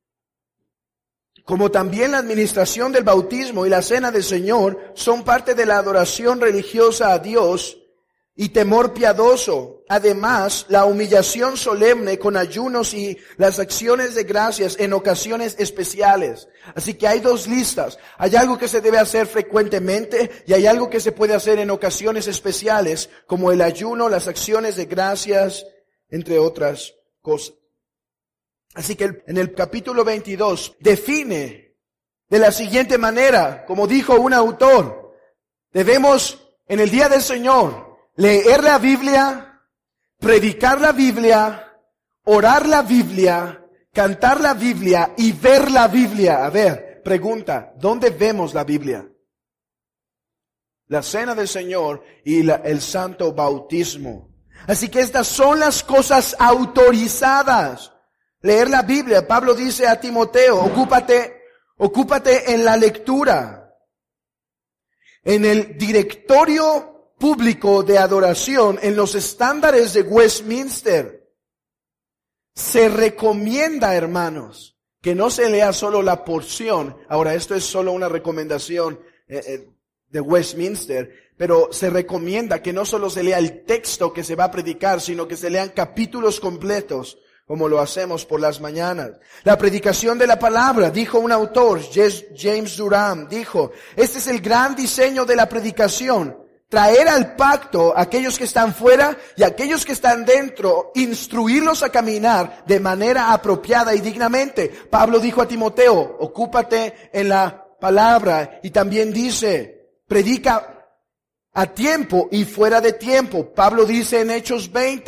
Como también la administración del bautismo y la cena del Señor son parte de la adoración religiosa a Dios y temor piadoso. Además, la humillación solemne con ayunos y las acciones de gracias en ocasiones especiales. Así que hay dos listas. Hay algo que se debe hacer frecuentemente y hay algo que se puede hacer en ocasiones especiales, como el ayuno, las acciones de gracias, entre otras cosas. Así que en el capítulo 22 define de la siguiente manera, como dijo un autor: debemos en el día del Señor leer la Biblia, predicar la Biblia, orar la Biblia, cantar la Biblia y ver la Biblia. A ver, pregunta, ¿dónde vemos la Biblia? La cena del Señor y el santo bautismo. Así que estas son las cosas autorizadas. Leer la Biblia. Pablo dice a Timoteo, ocúpate en la lectura. En el directorio público de adoración, en los estándares de Westminster, se recomienda, hermanos, que no se lea solo la porción. Ahora, esto es solo una recomendación de Westminster, pero se recomienda que no solo se lea el texto que se va a predicar, sino que se lean capítulos completos, como lo hacemos por las mañanas. La predicación de la palabra, dijo un autor, James Durham, dijo: este es el gran diseño de la predicación. Traer al pacto a aquellos que están fuera y a aquellos que están dentro, instruirlos a caminar de manera apropiada y dignamente. Pablo dijo a Timoteo, ocúpate en la palabra, y también dice, predica a tiempo y fuera de tiempo. Pablo dice en Hechos 20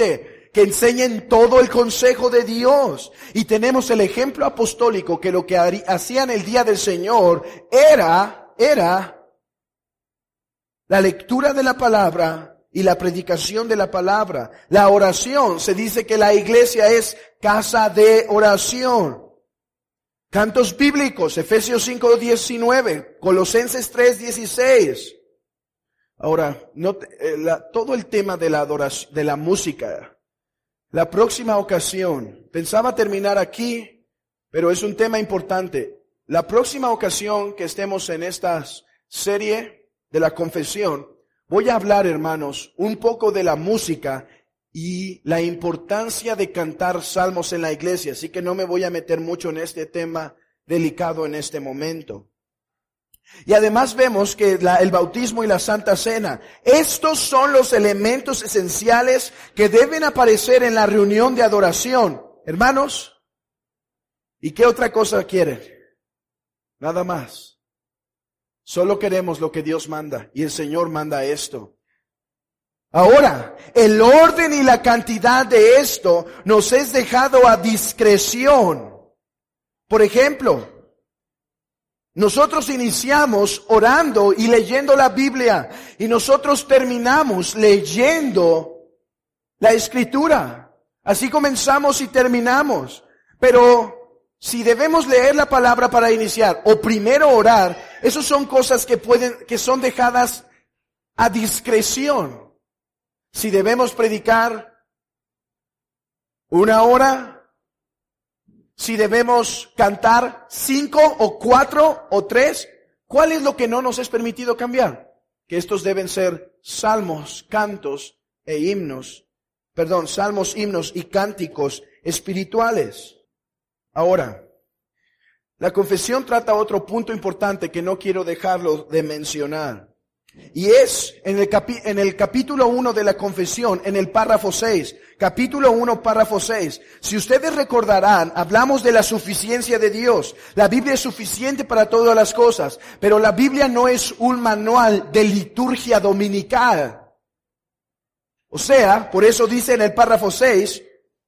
que enseñen todo el consejo de Dios. Y tenemos el ejemplo apostólico que lo que hacían el día del Señor era la lectura de la palabra y la predicación de la palabra. La oración, se dice que la iglesia es casa de oración. Cantos bíblicos, Efesios 5:19, Colosenses 3:16. Ahora, todo el tema de la adoración, de la música. La próxima ocasión, pensaba terminar aquí, pero es un tema importante. La próxima ocasión que estemos en esta serie de la confesión, voy a hablar, hermanos, un poco de la música y la importancia de cantar salmos en la iglesia. Así que no me voy a meter mucho en este tema delicado en este momento. Y además vemos que el bautismo y la Santa Cena, estos son los elementos esenciales que deben aparecer en la reunión de adoración. Hermanos, ¿y qué otra cosa quieren? Nada más. Solo queremos lo que Dios manda, y el Señor manda esto. Ahora, el orden y la cantidad de esto nos es dejado a discreción. Por ejemplo, nosotros iniciamos orando y leyendo la Biblia, y nosotros terminamos leyendo la Escritura. Así comenzamos y terminamos. Pero si debemos leer la palabra para iniciar, o primero orar, esas son cosas que son dejadas a discreción. Si debemos predicar 1 hora, si debemos cantar 5 o 4 o 3, ¿cuál es lo que no nos es permitido cambiar? Que estos deben ser salmos, cantos e himnos. Salmos, himnos y cánticos espirituales. Ahora, la confesión trata otro punto importante que no quiero dejarlo de mencionar. Y es en el capítulo 1 de la confesión, en el párrafo 6. Capítulo 1, párrafo 6. Si ustedes recordarán, hablamos de la suficiencia de Dios. La Biblia es suficiente para todas las cosas, pero la Biblia no es un manual de liturgia dominical. O sea, por eso dice en el párrafo 6,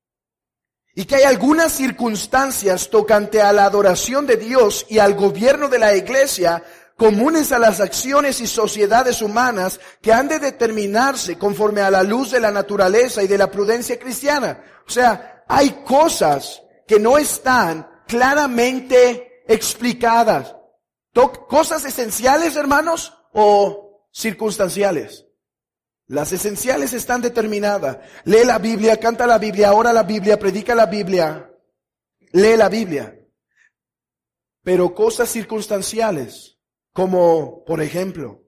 y que hay algunas circunstancias tocante a la adoración de Dios y al gobierno de la iglesia, comunes a las acciones y sociedades humanas, que han de determinarse conforme a la luz de la naturaleza y de la prudencia cristiana. O sea, hay cosas que no están claramente explicadas. ¿Cosas esenciales, hermanos, o circunstanciales? Las esenciales están determinadas. Lee la Biblia, canta la Biblia, ora la Biblia, predica la Biblia, lee la Biblia. Pero cosas circunstanciales, como, por ejemplo,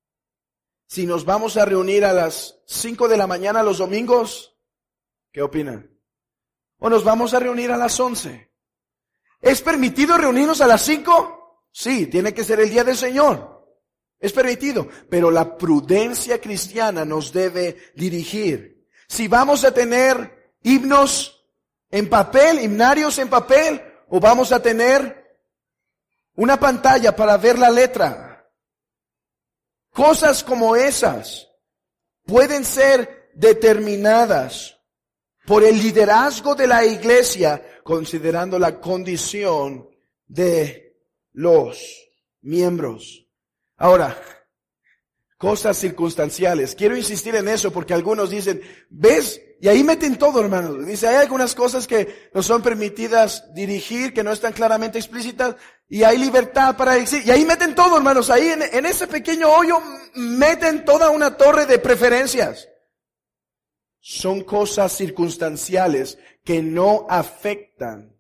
si nos vamos a reunir a las 5 de la mañana los domingos, ¿qué opinan? ¿O nos vamos a reunir a las 11? ¿Es permitido reunirnos a las 5? Sí, tiene que ser el día del Señor. Es permitido, pero la prudencia cristiana nos debe dirigir. Si vamos a tener himnos en papel, himnarios en papel, o vamos a tener una pantalla para ver la letra. Cosas como esas pueden ser determinadas por el liderazgo de la iglesia, considerando la condición de los miembros. Ahora, cosas circunstanciales. Quiero insistir en eso porque algunos dicen, ¿ves? Y ahí meten todo, hermanos. Dice, hay algunas cosas que no son permitidas dirigir, que no están claramente explícitas, y hay libertad para decir. Y ahí meten todo, hermanos. Ahí en ese pequeño hoyo meten toda una torre de preferencias. Son cosas circunstanciales que no afectan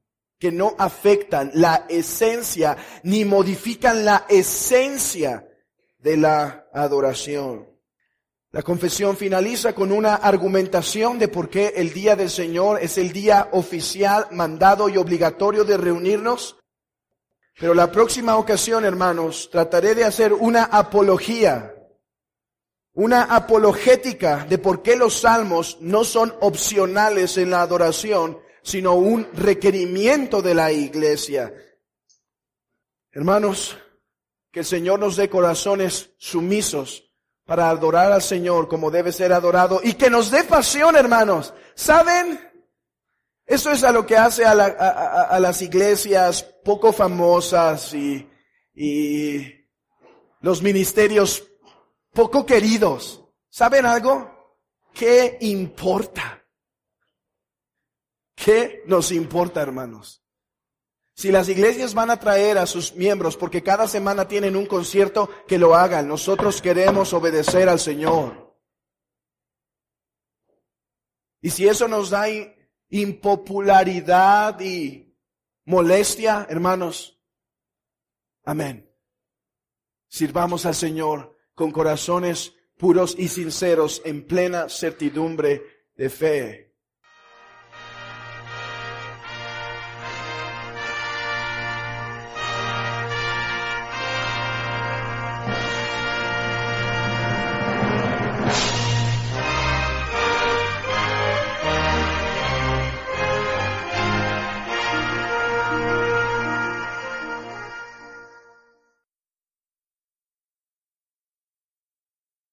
la esencia, ni modifican la esencia de la adoración. La confesión finaliza con una argumentación de por qué el día del Señor es el día oficial, mandado y obligatorio de reunirnos. Pero la próxima ocasión, hermanos, trataré de hacer una apología, una apologética de por qué los salmos no son opcionales en la adoración, sino un requerimiento de la iglesia. Hermanos, que el Señor nos dé corazones sumisos para adorar al Señor como debe ser adorado y que nos dé pasión, hermanos. ¿Saben? Eso es a lo que hace a las iglesias poco famosas y los ministerios poco queridos. ¿Saben algo? ¿Qué importa? ¿Qué nos importa, hermanos? Si las iglesias van a traer a sus miembros porque cada semana tienen un concierto, que lo hagan. Nosotros queremos obedecer al Señor. Y si eso nos da impopularidad y molestia, hermanos, amén. Sirvamos al Señor con corazones puros y sinceros en plena certidumbre de fe.